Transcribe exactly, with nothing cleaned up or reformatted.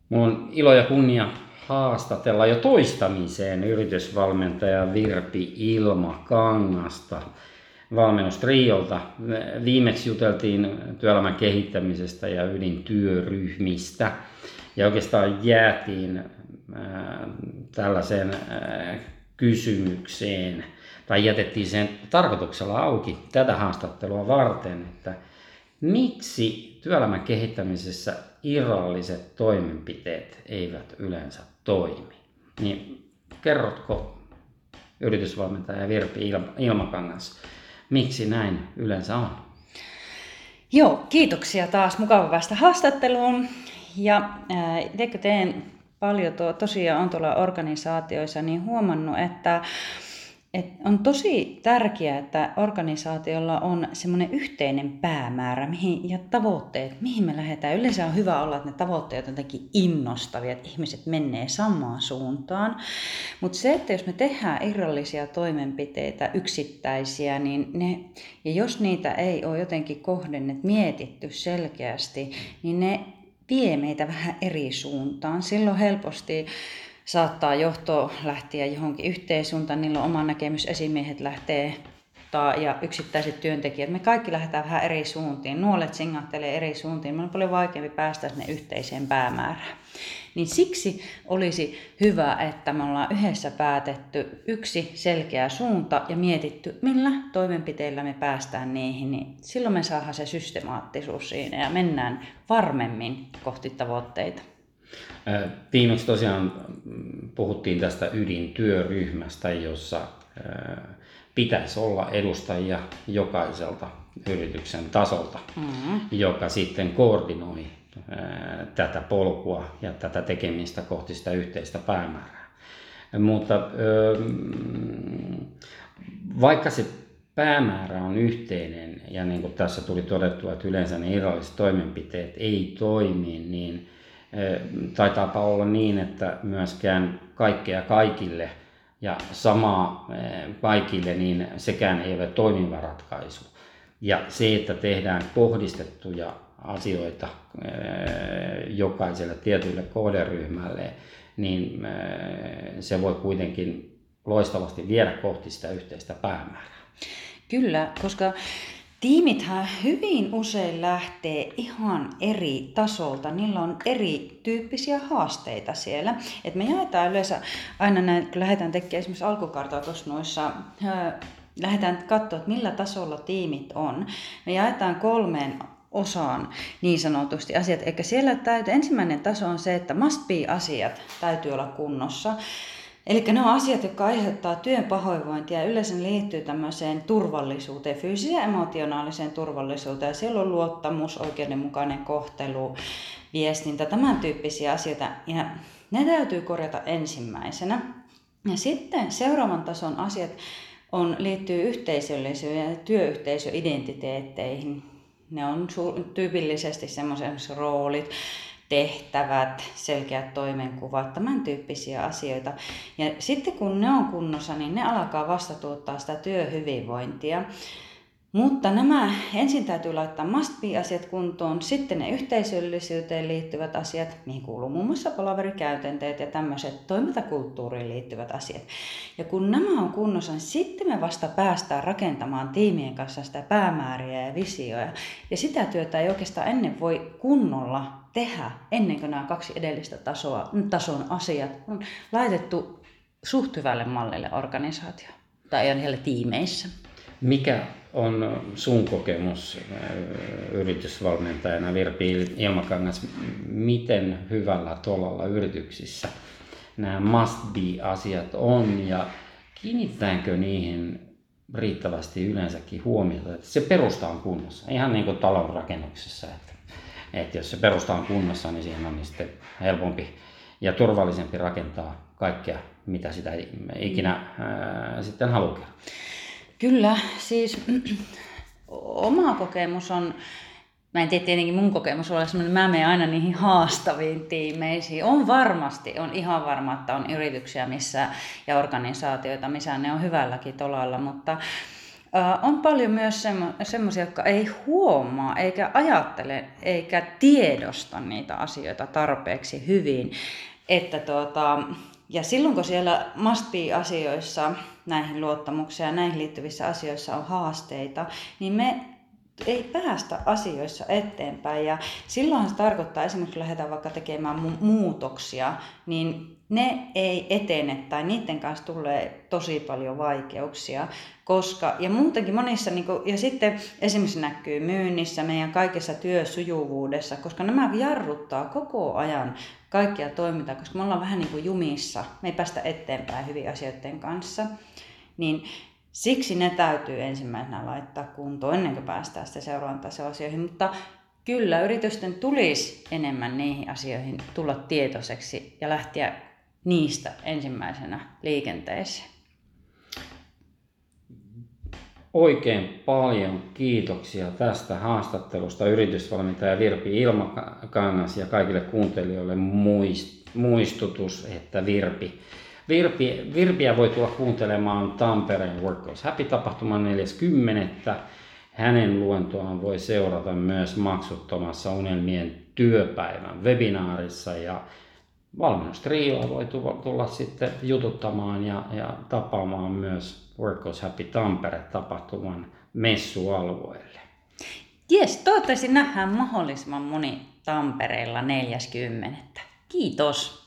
Mulla on ilo ja kunnia haastatella jo toistamiseen yritysvalmentaja Virpi Ilmakangasta valmennustriolta. Viimeksi juteltiin työelämän kehittämisestä ja ydintyöryhmistä ja oikeastaan jäätiin ää, tällaiseen ää, kysymykseen tai jätettiin sen tarkoituksella auki tätä haastattelua varten, että miksi työelämän kehittämisessä irralliset toimenpiteet eivät yleensä toimi? Niin kerrotko, yritysvalmentaja Virpi Ilmakangas, miksi näin yleensä on? Joo, kiitoksia taas. Mukava päästä haastatteluun. Ja äh, kun teen paljon tuo, tosiaan on tuolla organisaatioissa, niin huomannut, että Et on tosi tärkeää, että organisaatiolla on semmoinen yhteinen päämäärä mihin, ja tavoitteet, mihin me lähdetään. Yleensä on hyvä olla, että ne tavoitteet on jotenkin innostavia, että ihmiset menee samaan suuntaan. Mutta se, että jos me tehdään irrallisia toimenpiteitä, yksittäisiä, niin ne, ja jos niitä ei ole jotenkin kohdennettu, mietitty selkeästi, niin ne vie meitä vähän eri suuntaan. Silloin helposti saattaa johto lähteä johonkin yhteissuuntaan, niillä on oma näkemys, esimiehet lähtee ja yksittäiset työntekijät. Me kaikki lähdetään vähän eri suuntiin, nuolet singahtelee eri suuntiin, meillä on paljon vaikeampi päästä sinne yhteiseen päämäärään. Niin siksi olisi hyvä, että me ollaan yhdessä päätetty yksi selkeä suunta ja mietitty, millä toimenpiteillä me päästään niihin. Niin silloin me saadaan se systemaattisuus siinä ja mennään varmemmin kohti tavoitteita. Viimeksi tosiaan puhuttiin tästä ydintyöryhmästä, jossa pitäisi olla edustajia jokaiselta yrityksen tasolta, mm-hmm. joka sitten koordinoi tätä polkua ja tätä tekemistä kohti sitä yhteistä päämäärää. Mutta vaikka se päämäärä on yhteinen ja niin kuin tässä tuli todettua, että yleensä ne irralliset toimenpiteet ei toimi, niin taitaapa olla niin, että myöskään kaikkea kaikille ja samaa kaikille, niin sekään ei ole toimiva ratkaisu. Ja se, että tehdään kohdistettuja asioita jokaiselle tietylle kohderyhmälle, niin se voi kuitenkin loistavasti viedä kohti sitä yhteistä päämäärää. Kyllä, koska tiimithän hyvin usein lähtee ihan eri tasolta, niillä on erityyppisiä haasteita siellä. Et me jaetaan yleensä aina näin, kun lähdetään tekemään esimerkiksi alkukartoitusnoissa, lähdetään katsoa, että millä tasolla tiimit on. Me jaetaan kolmeen osaan niin sanotusti asiat, eikä siellä täytyy, ensimmäinen taso on se, että must be asiat täytyy olla kunnossa. Eli ne on asiat, jotka aiheuttaa työn pahoinvointia ja yleensä liittyy tämmöiseen turvallisuuteen, fyysiseen ja emotionaaliseen turvallisuuteen. Siellä on luottamus, oikeudenmukainen kohtelu, viestintä, tämän tyyppisiä asioita. Ja ne täytyy korjata ensimmäisenä. Ja sitten seuraavan tason asiat on, liittyy yhteisöllisyyteen ja työyhteisöidentiteetteihin. Ne on tyypillisesti semmoiset roolit, tehtävät, selkeät toimenkuvat, tämän tyyppisiä asioita. Ja sitten kun ne on kunnossa, niin ne alkaa vasta tuottaa sitä työhyvinvointia. Mutta nämä ensin täytyy laittaa must be-asiat kuntoon, sitten ne yhteisöllisyyteen liittyvät asiat, mihin kuuluu muun muassa palaverikäytänteet ja tämmöiset toimintakulttuuriin liittyvät asiat. Ja kun nämä on kunnossa, niin sitten me vasta päästään rakentamaan tiimien kanssa sitä päämääriä ja visioja. Ja sitä työtä ei oikeastaan ennen voi kunnolla tehdä, ennen kuin nämä kaksi edellistä tasoa, tason asiat on laitettu suht hyvälle mallille organisaatio tai siellä tiimeissä. Mikä on sun kokemus yritysvalmentajana Virpi Ilmakangas, miten hyvällä tolalla yrityksissä nämä must be-asiat on ja kiinnitetäänkö niihin riittävästi yleensäkin huomiota, että se perusta on kunnossa, ihan niin kuin talon rakennuksessa, että, että jos se perusta on kunnossa, niin siihen on niin sitten helpompi ja turvallisempi rakentaa kaikkea, mitä sitä ikinä ää, sitten haluaa. Kyllä, siis oma kokemus on, mä en tiedä tietenkin mun kokemus on sellainen, mä menen aina niihin haastaviin tiimeisiin. On varmasti, on ihan varma, että on yrityksiä missä, ja organisaatioita, missä ne on hyvälläkin tolalla, mutta On paljon myös semmoisia, jotka ei huomaa eikä ajattele eikä tiedosta niitä asioita tarpeeksi hyvin. Että tuota, ja silloin kun siellä must be-asioissa, näihin luottamuksiin ja näihin liittyvissä asioissa on haasteita, niin me ei päästä asioissa eteenpäin. Ja silloinhan se tarkoittaa esimerkiksi, kun lähdetään vaikka tekemään mu- muutoksia, niin ne ei etene tai niiden kanssa tulee tosi paljon vaikeuksia. Koska, ja muutenkin monissa, niin kuin, ja sitten esimerkiksi näkyy myynnissä, meidän kaikessa työsujuvuudessa, koska nämä jarruttaa koko ajan kaikkia toimintaa, koska me ollaan vähän niin kuin jumissa, me ei päästä eteenpäin hyvin asioiden kanssa, niin siksi ne täytyy ensimmäisenä laittaa kuntoon ennen kuin päästään sitten seuraavan tason asioihin, mutta kyllä yritysten tulisi enemmän niihin asioihin tulla tietoiseksi ja lähteä niistä ensimmäisenä liikenteeseen. Oikein paljon kiitoksia tästä haastattelusta yritysvalmentaja Virpi Ilmakangas ja kaikille kuuntelijoille muistutus, että Virpi, Virpi, Virpiä voi tulla kuuntelemaan Tampereen Work Goes Happy-tapahtuman neljäs kymmenettä. Hänen luentoaan voi seurata myös maksuttomassa Unelmien työpäivän webinaarissa ja valmennustrioa voi tulla, tulla sitten jututtamaan ja, ja tapaamaan myös Work Goes Happy Tampere-tapahtuman messualueelle. Jes, toivottavasti nähdään mahdollisimman moni Tampereella neljäs kymmenettä. Kiitos!